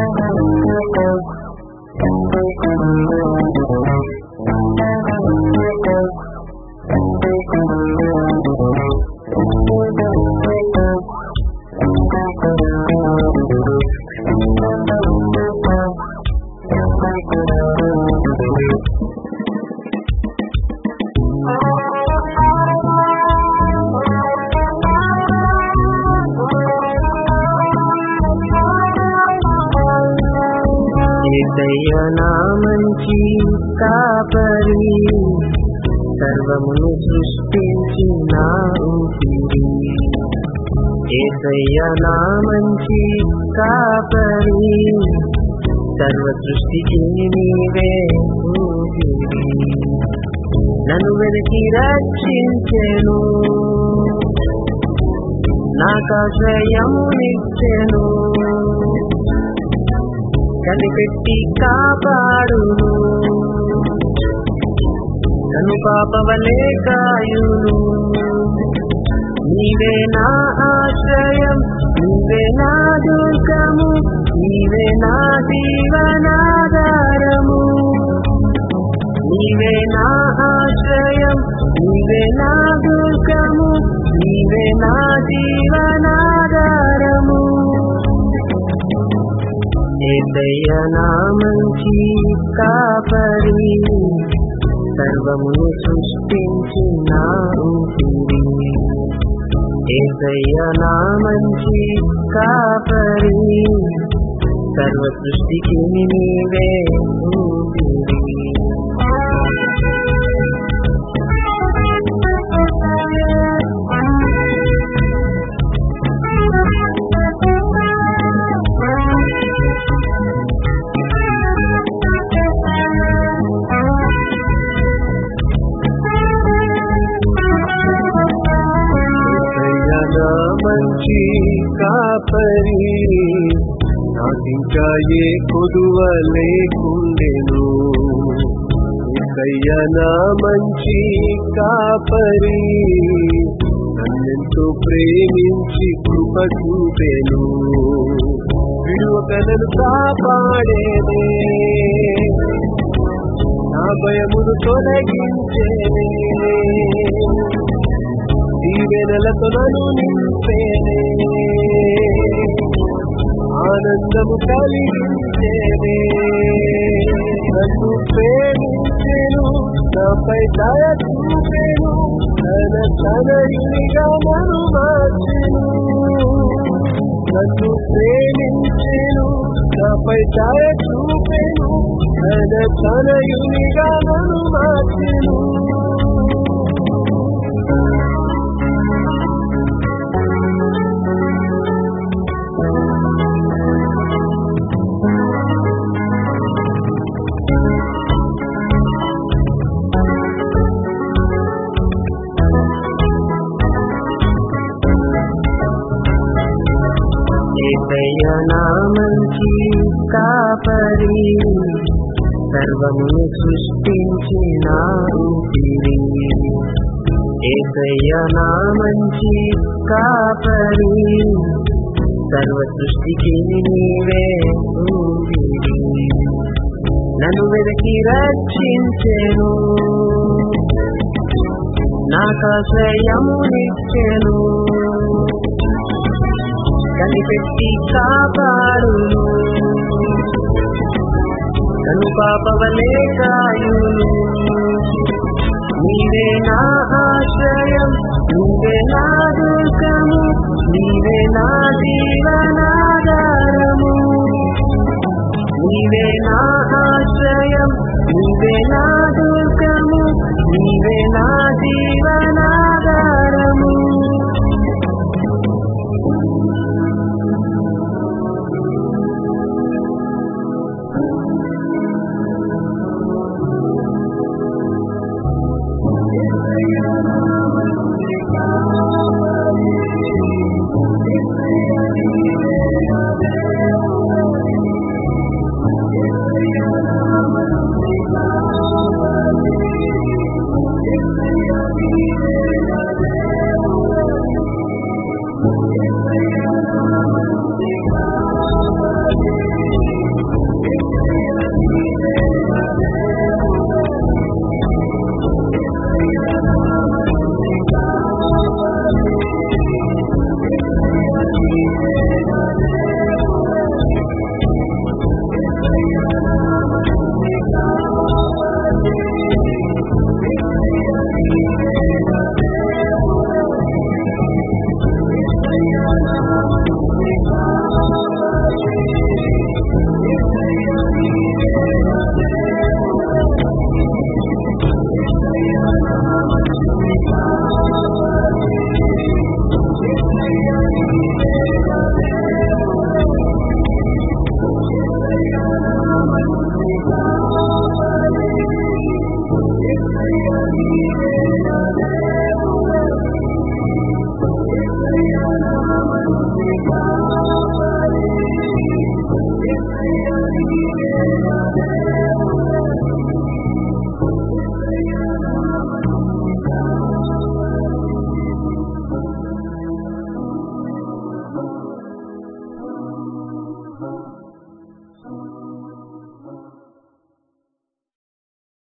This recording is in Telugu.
యేసయ్య నా మంచి కాపరి, సర్వమును సృష్టించిన ఊపిరి. యేసయ్య నా మంచి కాపరి, సర్వ సృష్టికి నీవే ఊపిరి. నన్ను వెతికి రక్షించెను, నాకాశ్రయమునిచ్చెను, కనిపెట్టి కాపాడును, నన్ను పాపవలే కాయును. నీవే నా ఆశ్రయం, నీవే నా దుర్గము, నీవే నా జీవనాధారము. నీవే నా ఆశ్రయం, నీవే నా దుర్గము, నీవే నా జీవనాధారము. యేసయ్య నా మంచి కాపరి, సర్వమును సృష్టించిన ఊపిరి. యేసయ్య నా మంచి కాపరి, సర్వ సృష్టికి నీవే ఊపిరి. మంచి కాపరి, నాకింకా ఏ కొదువ లేకుండెను. యేసయ్య నా మంచి కాపరి, నన్నెంతో ప్రేమించి కృప చూపెను. విడువక నన్ను కాపాడేనే, నా భయమును తొలగించేనే, దీవెనలతో నన్ను నింపేనే, ఆనందము కలిగించేనే. నన్ను ప్రేమించెను, నాపై దయ చూపెను, తన తనయునిగా నన్ను మార్చెను. నన్ను ప్రేమించెను, నాపై దయ చూపెను, తన తనయునిగా నన్ను మార్చెను. యేసయ్య నా మంచి కాపరి, సర్వమును సృష్టించిన ఊపిరి. యేసయ్య నా మంచి కాపరి, సర్వ సృష్టికి నీవే ఊపిరి. నన్ను వెతికి రక్షించెను, నాకాశ్రయమునిచ్చెను, కనిపెట్టి కాపాడును, నన్ను పాపవలే కాయును. నీవే నా ఆశ్రయం, నీవే నా దుర్గము, నీవే నా జీవనాధారము. నీవే నా ఆశ్రయం, నీవే నా దుర్గము, నీవే నా